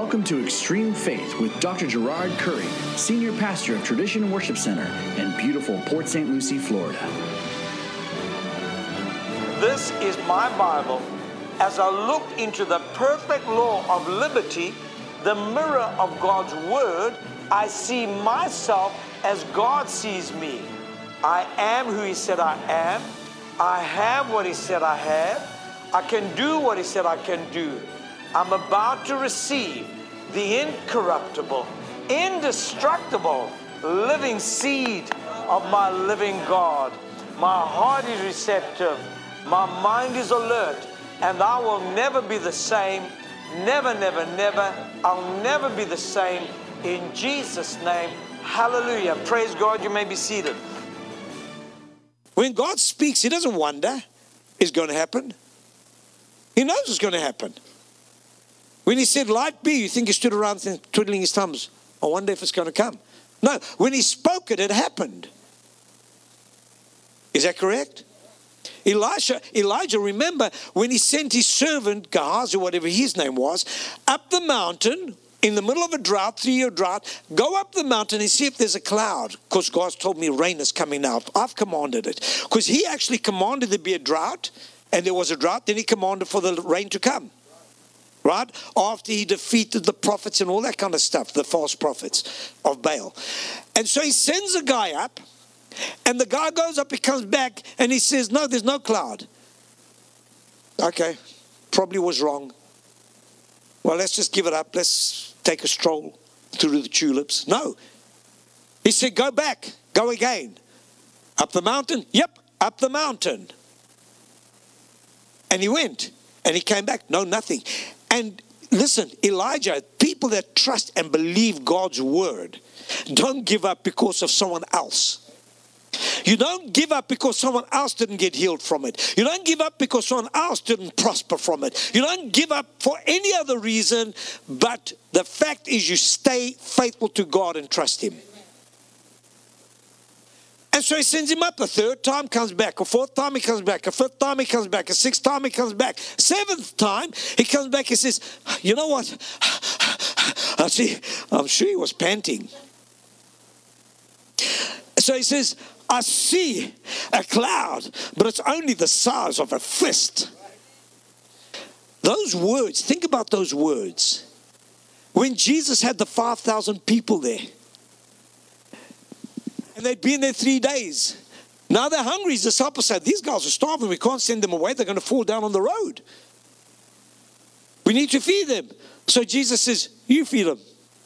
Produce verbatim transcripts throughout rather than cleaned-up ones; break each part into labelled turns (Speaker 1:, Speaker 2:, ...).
Speaker 1: Welcome to Extreme Faith with Doctor Gerard Curry, Senior Pastor of Tradition Worship Center in beautiful Port Saint Lucie, Florida.
Speaker 2: This is my Bible. As I look into the perfect law of liberty, the mirror of God's Word, I see myself as God sees me. I am who He said I am. I have what He said I have. I can do what He said I can do. I'm about to receive the incorruptible, indestructible, living seed of my living God. My heart is receptive. My mind is alert. And I will never be the same. Never, never, never. I'll never be the same. In Jesus' name, hallelujah. Praise God. You may be seated.
Speaker 3: When God speaks, He doesn't wonder it's going to happen. He knows it's going to happen. When He said, light be, you think He stood around twiddling His thumbs. I wonder if it's going to come. No, when He spoke it, it happened. Is that correct? Elisha, Elijah, remember, when he sent his servant, Gehazi, whatever his name was, up the mountain, in the middle of a drought, three-year drought, go up the mountain and see if there's a cloud. Because God's told me rain is coming now. I've commanded it. Because He actually commanded there be a drought, and there was a drought, then He commanded for the rain to come. Right? After He defeated the prophets and all that kind of stuff, the false prophets of Baal. And so He sends a guy up, and the guy goes up, he comes back, and he says, no, there's no cloud. Okay, probably was wrong. Well, let's just give it up. Let's take a stroll through the tulips. No. He said, go back, go again. Up the mountain? Yep, up the mountain. And he went, and he came back. No, nothing. And listen, Elijah, people that trust and believe God's word don't give up because of someone else. You don't give up because someone else didn't get healed from it. You don't give up because someone else didn't prosper from it. You don't give up for any other reason, but the fact is you stay faithful to God and trust Him. And so He sends him up. A third time comes back. A fourth time he comes back. A fifth time he comes back. A sixth time he comes back. Seventh time he comes back. He says, you know what? I see, I'm sure he was panting. So he says, I see a cloud, but it's only the size of a fist. Those words, think about those words. When Jesus had the five thousand people there, and they'd been there three days. Now they're hungry. His disciples said, these guys are starving. We can't send them away. They're going to fall down on the road. We need to feed them. So Jesus says, you feed them.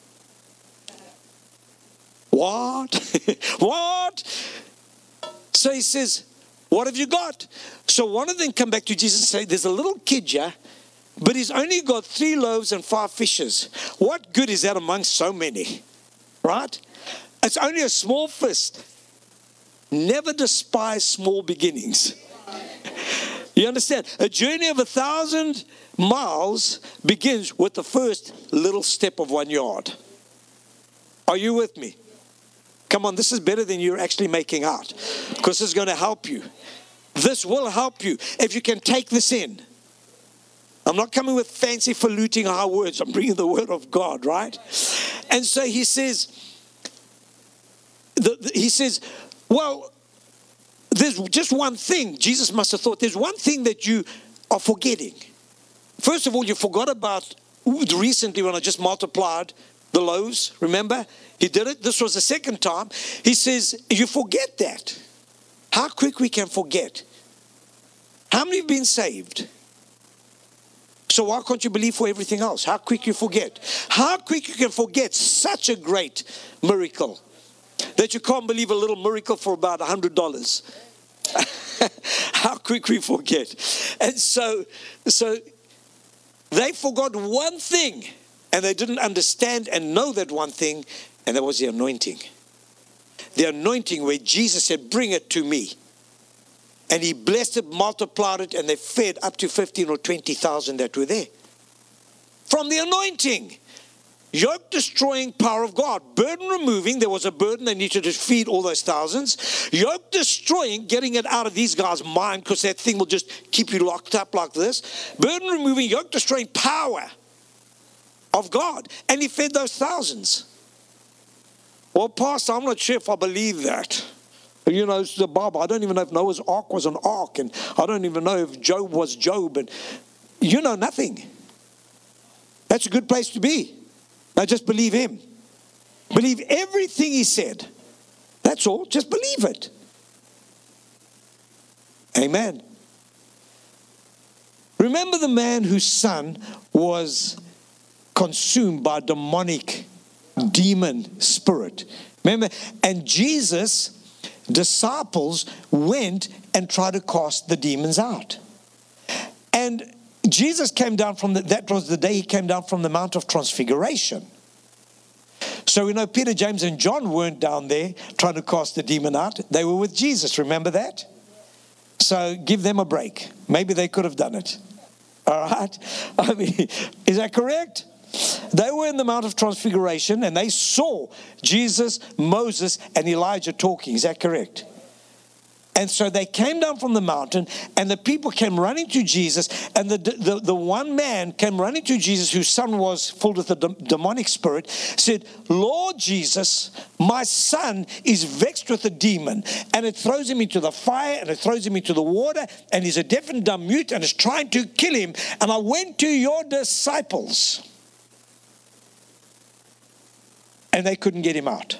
Speaker 3: What? What? So He says, what have you got? So one of them come back to Jesus and say, there's a little kid here, but he's only got three loaves and five fishes. What good is that amongst so many? Right? It's only a small fist. Never despise small beginnings. You understand? A journey of a thousand miles begins with the first little step of one yard. Are you with me? Come on, this is better than you're actually making out. Because this is going to help you. This will help you if you can take this in. I'm not coming with fancy faluting our words. I'm bringing the word of God, right? And so He says, the, the, He says, well, there's just one thing. Jesus must have thought, there's one thing that you are forgetting. First of all, you forgot about recently when I just multiplied the loaves, remember? He did it. This was the second time. He says, you forget that. How quick we can forget. How many have been saved? So why can't you believe for everything else? How quick you forget. How quick you can forget such a great miracle that you can't believe a little miracle for about one hundred dollars. How quick we forget. And so, so they forgot one thing. And they didn't understand and know that one thing, and that was the anointing. The anointing where Jesus said, bring it to me. And He blessed it, multiplied it, and they fed up to fifteen or twenty thousand that were there. From the anointing. Yoke destroying power of God. Burden removing. There was a burden. They needed to feed all those thousands. Yoke destroying. Getting it out of these guys' mind because that thing will just keep you locked up like this. Burden removing. Yoke destroying power. of God. And he fed those thousands. Well, Pastor, I'm not sure if I believe that. You know, it's the Bible. I don't even know if Noah's ark was an ark. And I don't even know if Job was Job. And you know nothing. That's a good place to be. Now just believe him. Believe everything he said. That's all. Just believe it. Amen. Remember the man whose son was consumed by a demonic demon spirit. Remember? And Jesus' disciples went and tried to cast the demons out. And Jesus came down from the, that was the day he came down from the Mount of Transfiguration. So we know Peter, James, and John weren't down there trying to cast the demon out. They were with Jesus. Remember that? So give them a break. Maybe they could have done it. All right? I mean, is that correct? They were in the Mount of Transfiguration and they saw Jesus, Moses, and Elijah talking. Is that correct? And so they came down from the mountain and the people came running to Jesus, and the, the, the one man came running to Jesus whose son was filled with a de- demonic spirit, said, Lord Jesus, my son is vexed with a demon, and it throws him into the fire and it throws him into the water, and he's a deaf and dumb mute and is trying to kill him. And I went to your disciples and they couldn't get him out.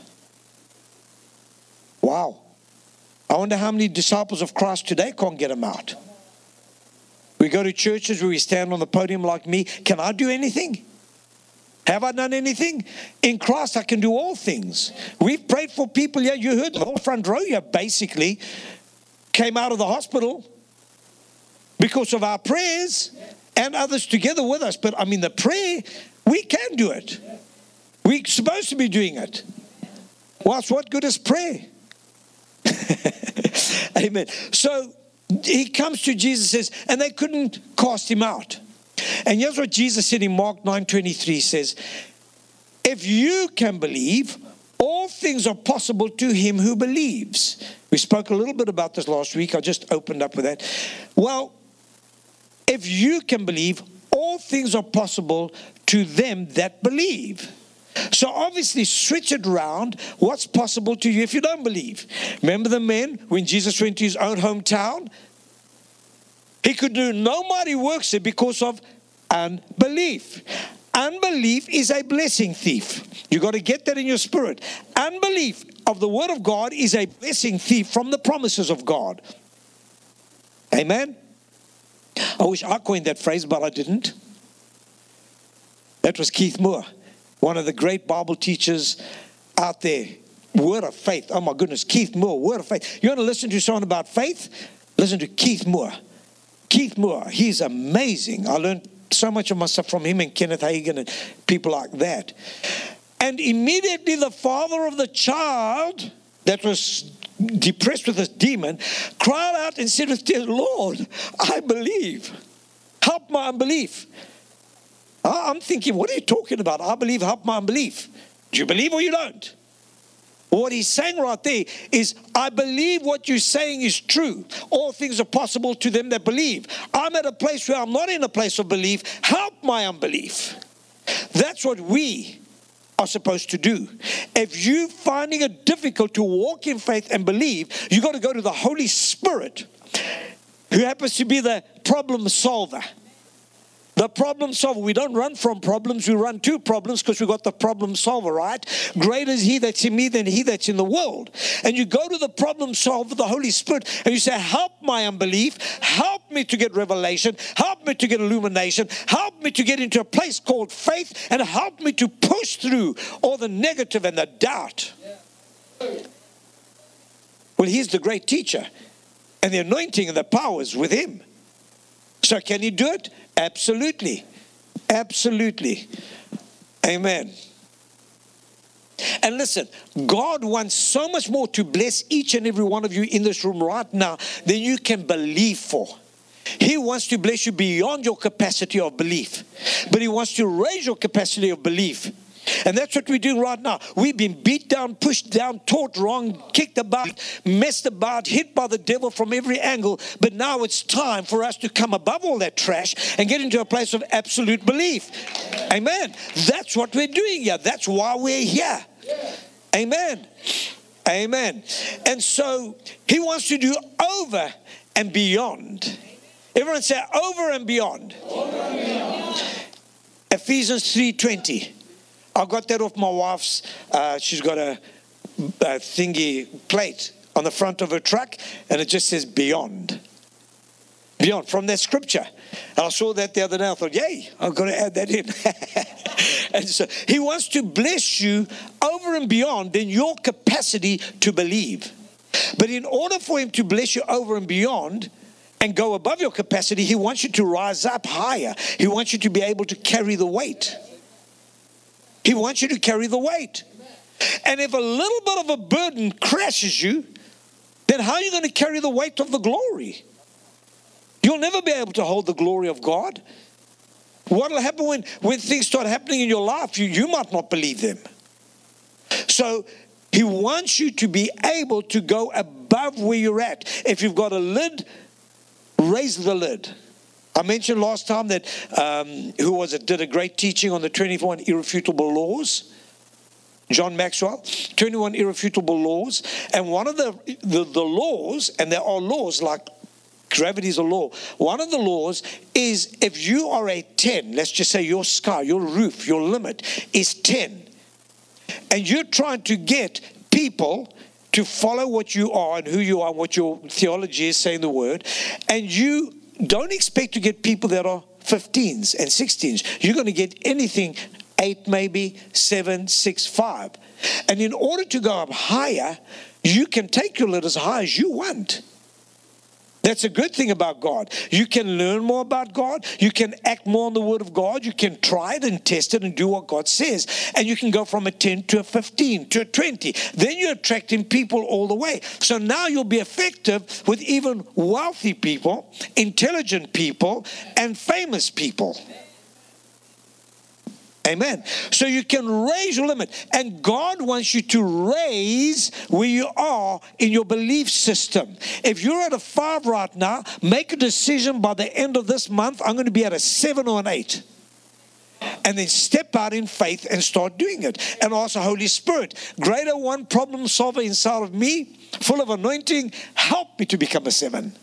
Speaker 3: Wow. I wonder how many disciples of Christ today can't get him out. We go to churches where we stand on the podium like me. Can I do anything? Have I done anything? In Christ I can do all things. We've prayed for people here. You heard the whole front row here basically came out of the hospital because of our prayers and others together with us. But I mean, the prayer, we can do it. We're supposed to be doing it. Whilst what good is prayer? Amen. So he comes to Jesus and says, and they couldn't cast him out. And here's what Jesus said in Mark nine twenty-three says, if you can believe, all things are possible to him who believes. We spoke a little bit about this last week. I just opened up with that. Well, if you can believe, all things are possible to them that believe. So obviously switch it around. What's possible to you if you don't believe? Remember the men when Jesus went to his own hometown? He could do no mighty works there because of unbelief. Unbelief is a blessing thief. You got to get that in your spirit. Unbelief of the word of God is a blessing thief from the promises of God. Amen? I wish I coined that phrase, but I didn't. That was Keith Moore, one of the great Bible teachers out there. Word of faith. Oh my goodness, Keith Moore, word of faith. You want to listen to someone about faith? Listen to Keith Moore. Keith Moore, he's amazing. I learned so much of my stuff from him and Kenneth Hagin and people like that. And immediately the father of the child that was depressed with this demon cried out and said with tears, Lord, I believe. Help my unbelief. I'm thinking, what are you talking about? I believe, help my unbelief. Do you believe or you don't? What he's saying right there is, I believe what you're saying is true. All things are possible to them that believe. I'm at a place where I'm not in a place of belief. Help my unbelief. That's what we are supposed to do. If you're finding it difficult to walk in faith and believe, you got to go to the Holy Spirit, who happens to be the problem solver. The problem solver. We don't run from problems, we run to problems because we've got the problem solver, right? Greater is he that's in me than he that's in the world. And you go to the problem solver, the Holy Spirit, and you say, help my unbelief, help me to get revelation, help me to get illumination, help me to get into a place called faith, and help me to push through all the negative and the doubt. Well, he's the great teacher, and the anointing and the power is with him. So can he do it? Absolutely. Absolutely. Amen. And listen, God wants so much more to bless each and every one of you in this room right now than you can believe for. He wants to bless you beyond your capacity of belief. But he wants to raise your capacity of belief And that's what we're doing right now. We've been beat down, pushed down, taught wrong, kicked about, messed about, hit by the devil from every angle. But now it's time for us to come above all that trash and get into a place of absolute belief. Amen. That's what we're doing here. That's why we're here. Amen. Amen. And so he wants to do over and beyond. Everyone say over and beyond. Over and beyond. Ephesians three twenty. I got that off my wife's. Uh, she's got a, a thingy plate on the front of her truck, and it just says beyond. Beyond, from that scripture. And I saw that the other day. I thought, yay, I've got to add that in. And so he wants to bless you over and beyond in your capacity to believe. But in order for him to bless you over and beyond and go above your capacity, he wants you to rise up higher. He wants you to be able to carry the weight. He wants you to carry the weight. And if a little bit of a burden crashes you, then how are you going to carry the weight of the glory? You'll never be able to hold the glory of God. What will happen when, when things start happening in your life? You, you might not believe them. So he wants you to be able to go above where you're at. If you've got a lid, raise the lid. I mentioned last time that, um, who was it, did a great teaching on the twenty-one irrefutable laws. John Maxwell, twenty-one irrefutable laws. And one of the, the, the laws, and there are laws like gravity is a law. One of the laws is if you are a ten, let's just say your sky, your roof, your limit is ten. And you're trying to get people to follow what you are and who you are and what your theology is, saying the word. And you don't expect to get people that are fifteens and sixteens. You're going to get anything, eight maybe, seven, six, five. And in order to go up higher, you can take your lid as high as you want. That's a good thing about God. You can learn more about God. You can act more on the Word of God. You can try it and test it and do what God says. And you can go from a ten to a fifteen to a twenty. Then you're attracting people all the way. So now you'll be effective with even wealthy people, intelligent people, and famous people. Amen. So you can raise your limit. And God wants you to raise where you are in your belief system. If you're at a five right now, make a decision by the end of this month, I'm going to be at a seven or an eight. And then step out in faith and start doing it. And ask the Holy Spirit, greater one problem solver inside of me, full of anointing, help me to become a seven.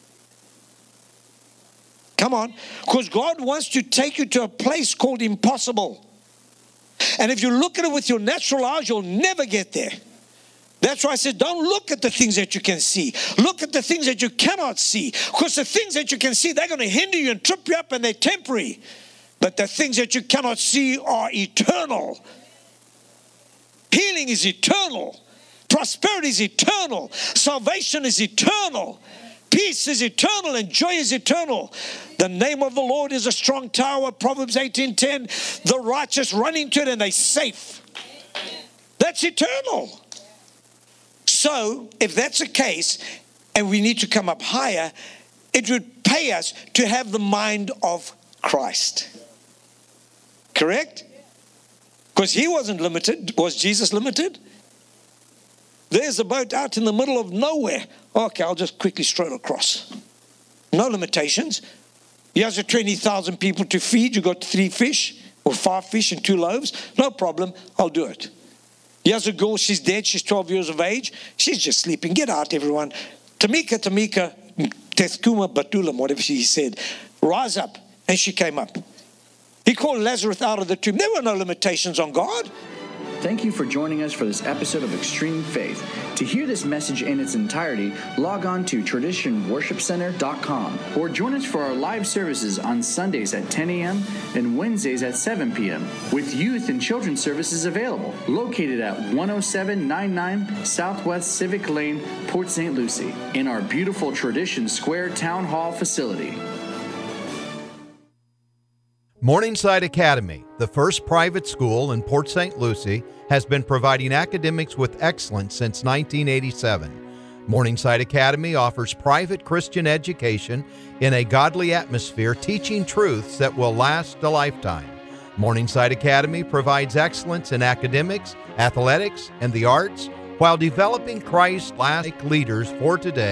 Speaker 3: Come on, because God wants to take you to a place called impossible. And if you look at it with your natural eyes, you'll never get there. That's why I said, don't look at the things that you can see. Look at the things that you cannot see. Because the things that you can see, they're going to hinder you and trip you up, and they're temporary. But the things that you cannot see are eternal. Healing is eternal. Prosperity is eternal. Salvation is eternal. Peace is eternal and joy is eternal. The name of the Lord is a strong tower. Proverbs eighteen ten. The righteous run into it and they're safe. That's eternal. So, if that's the case, and we need to come up higher, it would pay us to have the mind of Christ. Correct? Because he wasn't limited. Was Jesus limited? There's a boat out in the middle of nowhere. Okay, I'll just quickly stroll across. No limitations. He has a twenty thousand people to feed. You got three fish or five fish and two loaves. No problem. I'll do it. He has a girl. She's dead. She's twelve years of age. She's just sleeping. Get out, everyone. Tamika, Tamika, Tethkuma, Batulam, whatever she said. Rise up. And she came up. He called Lazarus out of the tomb. There were no limitations on God.
Speaker 1: Thank you for joining us for this episode of Extreme Faith. To hear this message in its entirety, log on to tradition worship center dot com or join us for our live services on Sundays at ten a.m. and Wednesdays at seven p.m. with youth and children's services available, located at one oh seven ninety-nine Southwest Civic Lane, Port Saint Lucie, in our beautiful Tradition Square Town Hall facility.
Speaker 4: Morningside Academy, the first private school in Port Saint Lucie, has been providing academics with excellence since nineteen eighty-seven. Morningside Academy offers private Christian education in a godly atmosphere, teaching truths that will last a lifetime. Morningside Academy provides excellence in academics, athletics, and the arts while developing Christ-like leaders for today